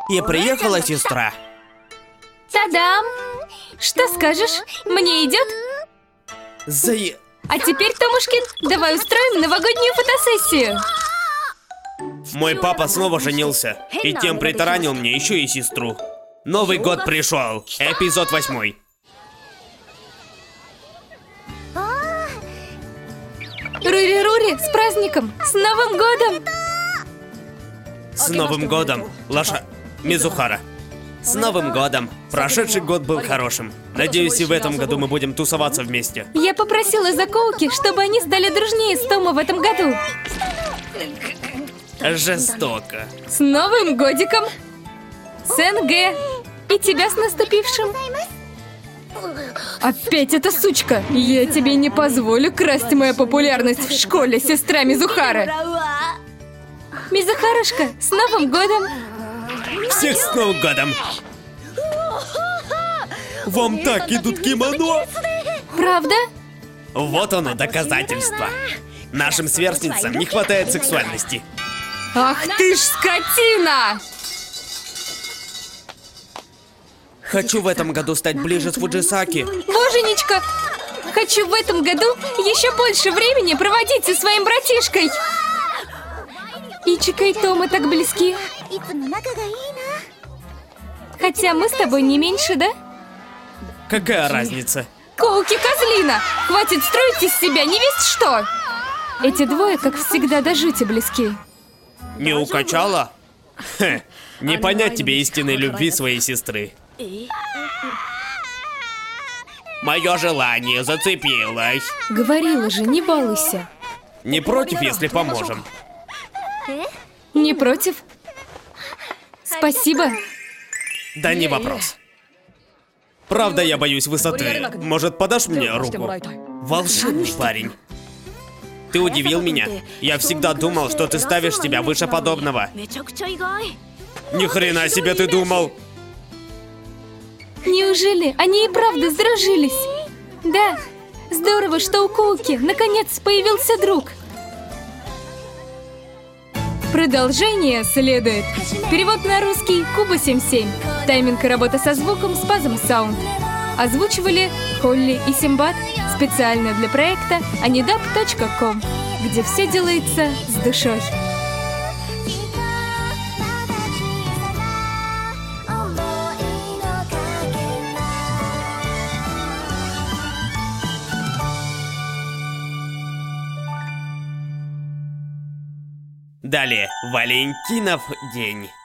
И приехала сестра. Та-дам! Что скажешь? Мне идет? А теперь, Томушкин, давай устроим новогоднюю фотосессию. Мой папа снова женился. И тем притаранил мне еще и сестру. Новый год пришел. Эпизод 8. Рури-рури, с праздником! С Новым годом! С Новым годом, Мизухара. С Новым годом. Прошедший год был хорошим. Надеюсь, и в этом году мы будем тусоваться вместе. Я попросила заколки, чтобы они стали дружнее с Тома в этом году. Жестоко. С Новым годиком! С НГ! И тебя с наступившим! Опять эта сучка! Я тебе не позволю красть мою популярность в школе, сестра Мизухары! Мизухарушка, с Новым годом! Всех с Новым годом! Вам так идут кимоно! Правда? Вот оно, доказательство. Нашим сверстницам не хватает сексуальности. Ах ты ж скотина! Хочу в этом году стать ближе с Фуджисаки. Боженечка! Хочу в этом году еще больше времени проводить со своим братишкой! Ичика и Тома так близки. Хотя мы с тобой не меньше, да? Какая разница? Коуки козлина! Хватит строить из себя невесть что! Эти двое, как всегда, до жути близки. Не укачала? Хе, не понять тебе истинной любви своей сестры. Мое желание зацепилось. Говорила же, не балуйся. Не против, если поможем? Не против? Спасибо. Да не вопрос. Правда, я боюсь высоты. Может, подашь мне руку? Волшебный парень. Ты удивил меня. Я всегда думал, что ты ставишь себя выше подобного. Ни хрена себе ты думал. Неужели они и правда сдружились? Да, здорово, что у Коуки наконец появился друг. Продолжение следует. Перевод на русский Куба 77. Тайминг и работа со звуком Spasm Sound. Озвучивали Холли и Симбад специально для проекта anidub.com, где все делается с душой. Далее, Валентинов день.